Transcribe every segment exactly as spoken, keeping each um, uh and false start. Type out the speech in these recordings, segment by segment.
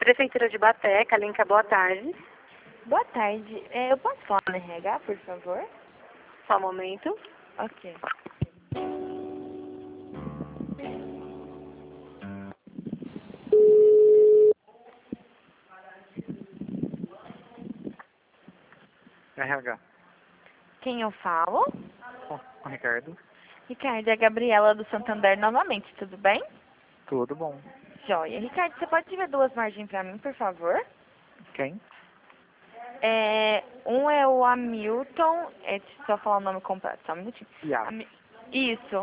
Prefeitura de Baté, Kalinka, boa tarde. Boa tarde. É, eu posso falar no R H, por favor? Só um momento. Ok. R H. Quem eu falo? Bom, o Ricardo. Ricardo, é a Gabriela do Santander novamente, tudo bem? Tudo bom. Joia. Ricardo, você pode ver duas margens pra mim, por favor? Quem? É, um é o Hamilton, é, deixa eu só falar o nome completo, só um minutinho. Iago. Ami- Isso.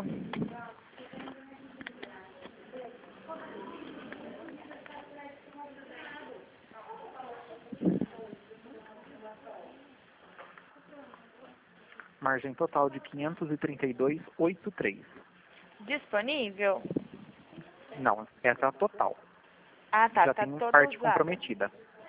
Margem total de quinhentos e trinta e dois vírgula oitenta e três. Disponível? Não, essa é a total. Ah, tá, Já tá tem uma toda parte usada. comprometida.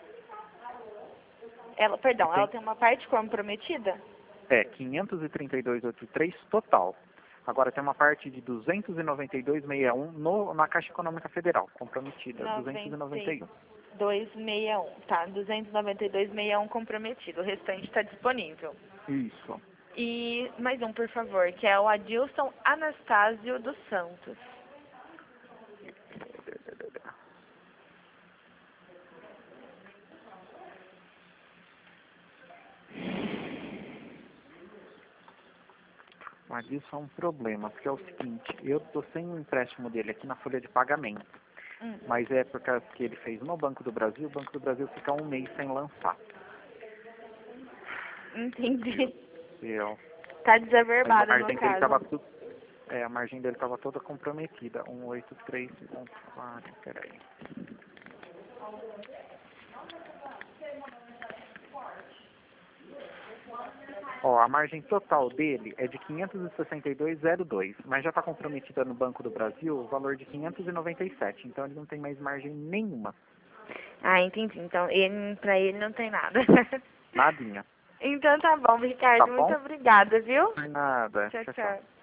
Ela, perdão, Tem- ela tem uma parte comprometida? É, quinhentos e trinta e dois vírgula oitenta e três total. Agora tem uma parte de duzentos e noventa e dois vírgula sessenta e um no, na Caixa Econômica Federal, comprometida, duzentos e noventa e um. dois vírgula sessenta e um, tá, duzentos e noventa e dois vírgula sessenta e um comprometido, o restante está disponível. Isso. E mais um, por favor, que é o Adilson Anastásio dos Santos. Mas isso é um problema, porque é o seguinte, eu estou sem o empréstimo dele aqui na folha de pagamento. Hum. Mas é por causa que ele fez no Banco do Brasil, o Banco do Brasil fica um mês sem lançar. Entendi. Eu, Tá mas a desaverbado no margem dele tava caso. tudo, é, a margem dele estava toda comprometida. cento e oitenta e três ponto quatro, peraí. Ó, a margem total dele é de quinhentos e sessenta e dois vírgula zero dois, mas já está comprometida no Banco do Brasil o valor de quinhentos e noventa e sete, então ele não tem mais margem nenhuma. Ah, entendi. Então, ele, pra ele não tem nada. Nadinha. Então tá bom, Ricardo. Tá Muito bom? obrigada, viu? Nada. Tchau, Tchau, tchau. tchau.